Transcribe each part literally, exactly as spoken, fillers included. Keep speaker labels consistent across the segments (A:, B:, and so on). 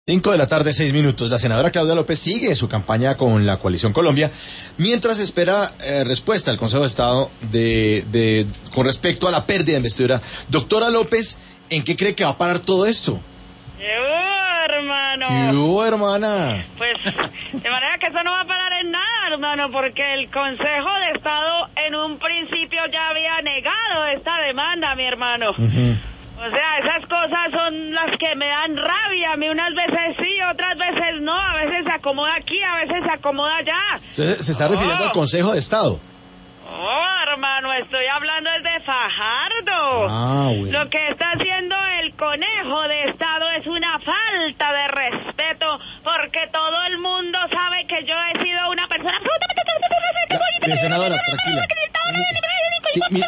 A: Cinco de la tarde, seis minutos. La senadora Claudia López sigue su campaña con la Coalición Colombia mientras espera eh, respuesta del Consejo de Estado de, de con respecto a la pérdida de investidura. Doctora López, ¿en qué cree que va a parar todo esto?
B: ¡Yo, hermano!
A: ¡Yo, hermana!
B: Pues, de manera que eso no va a parar en nada, hermano, porque el Consejo de Estado en un principio ya había negado esta demanda, mi hermano. Uh-huh. O sea, esas cosas son las que me dan rabia. A mí unas veces sí, otras veces no. A veces se acomoda aquí, a veces se acomoda allá.
A: Entonces, ¿se está refiriendo oh. al Consejo de Estado?
B: Oh, hermano, estoy hablando desde Fajardo.
A: Ah, bueno.
B: Lo que está haciendo el Conejo de Estado es una falta de respeto, porque todo el mundo sabe que yo he sido una persona absolutamente...
A: Ya, senadora, tranquila. Sí, mi...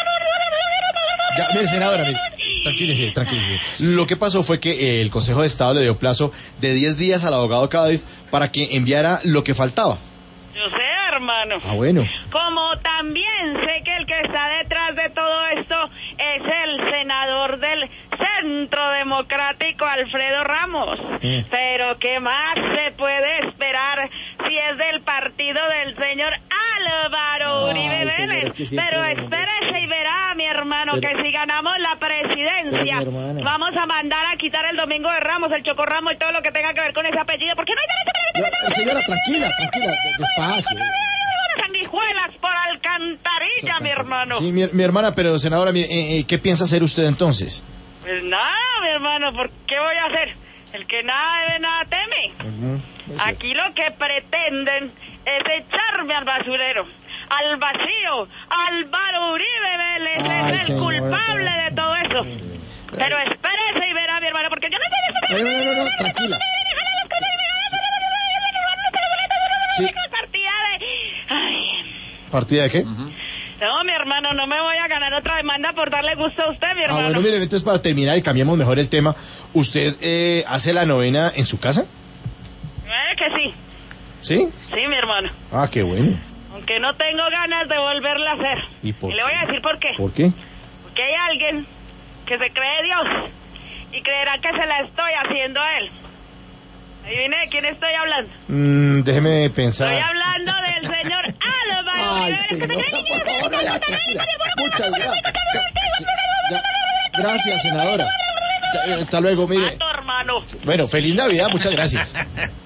A: Ya, mire, senadora, mire. Tranquilísese, tranquilísese. Lo que pasó fue que el Consejo de Estado le dio plazo de diez días al abogado Cádiz para que enviara lo que faltaba.
B: Yo sé, hermano.
A: Ah, bueno.
B: Como también sé que el que está detrás de todo esto es el senador del Centro Democrático, Alfredo Ramos. Mm. Pero ¿qué más se puede esperar si es del partido del señor Álvaro Uribe Vélez? Sí, pero espérese y verá, mi hermano, pero, que si ganamos la presidencia, vamos a mandar a quitar el Domingo de Ramos, el Chocorramo y todo lo que tenga que ver con ese apellido, porque no hay derecho
A: para... Señora, tranquila, tranquila, despacio.
B: Sanguijuelas por alcantarilla, so, mi hermano.
A: Sí, mi, mi hermana, pero senadora, eh, eh, ¿qué piensa hacer usted entonces?
B: Pues nada, mi hermano, ¿por qué voy a hacer? El que nada debe, nada teme. Uh-huh. Aquí lo que pretenden es echarme al basurero, al vacío. Álvaro Uribe Vélez Ay, es el señora, culpable pero... de todo eso. Sí. Pero espérese y verá, mi hermano, porque yo no sé...
A: No, no, no, no, tranquila. Sí.
B: Partida de... Ay.
A: ¿Partida de qué?
B: Uh-huh. No, mi hermano, no me voy a ganar otra demanda por darle gusto a usted, mi hermano.
A: Ah, bueno, mire, entonces para terminar y cambiemos mejor el tema, ¿usted eh, hace la novena en su casa?
B: Eh, que sí.
A: ¿Sí?
B: Sí, mi hermano.
A: Ah, qué bueno.
B: Aunque no tengo ganas de volverla a hacer.
A: ¿Y por
B: y le voy a decir por qué.
A: ¿Por qué?
B: Porque hay alguien que se cree Dios y creerá que se la estoy haciendo a él. Adivine de quién estoy hablando.
A: Mm, déjeme pensar.
B: Estoy hablando del señor Álvaro.
A: Ay, señora, por favor, no, ya, tranquila. Muchas gracias. Gracias, senadora. Hasta luego, mire.
B: Mato, hermano.
A: Bueno, feliz Navidad, muchas gracias.